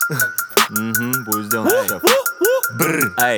Будет сделано. Эй,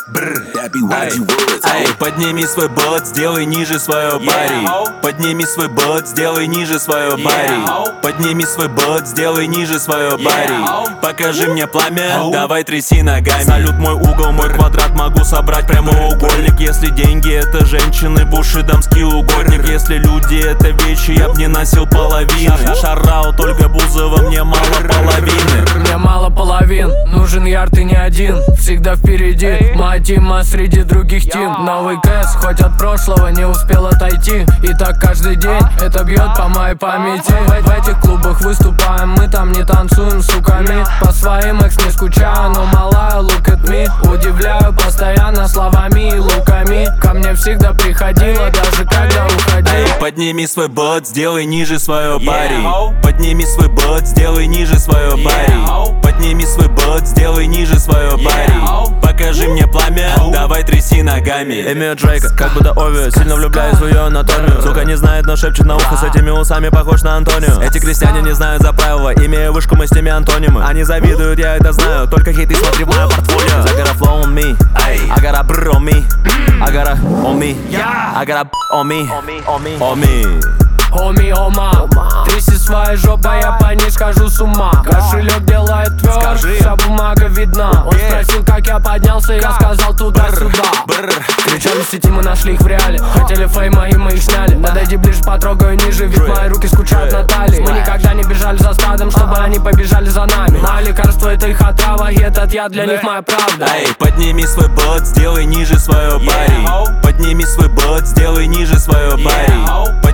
эй, подними свой бот, сделай ниже свое бари. Подними свой бот, сделай ниже свое бари. Подними свой бот, сделай ниже свое бари. Покажи мне пламя, давай тряси ногами. Салют мой угол, мой квадрат, могу собрать прямоугольник. Если деньги это женщины, буши, дамский угодник. Если люди это вещи, я б не носил половины. Шараут, Ольга Бузова, мне мало половины. Мне мало половин, нужен ярд и не один. Всегда впереди, моя тима среди других тим. Новый кэс, хоть от прошлого не успел отойти. И так каждый день, это бьет по моей памяти. В этих клубах выступаем, мы там не танцуем с суками. По своим экс не скучаю, но малая look at me. Удивляю постоянно словами и луками. Ко мне всегда приходила, даже когда уходила. Подними свой бот, сделай ниже свое бари. Подними свой бот, сделай ниже свое бари. Подними свой бот, сделай ниже свое бари. Покажи мне пламя, давай тряси ногами. Имею Дрейка, как будто Ови. Сильно влюбляюсь в ее анатомию. Сука не знает, но шепчет на ухо. С этими усами похож на Антонио. Эти крестьяне не знают за правила. Имея вышку, мы с ними антонимы. Они завидуют, я это знаю. Только хейты смотри в мое портфолио. I got a flow on me, I got a brr on me, I got a on me, I got a on me, on me. Хоми, ома, тряси своей жопой, я по ней схожу с ума. Кошелек делает тверд, вся бумага видна. Он спросил, как я поднялся, я сказал туда-сюда. Кричали в сети, мы нашли их в реале. Хотели фейма, и мы их сняли. Подойди ближе, потрогаю ниже, ведь мои руки скучают на талии. Мы никогда не бежали за стадом, чтобы они побежали за нами. Мое лекарство это их отрава, и этот я для них моя правда. Эй, подними свой бот, сделай ниже свое бари. Подними свой бот, сделай ниже свое бари.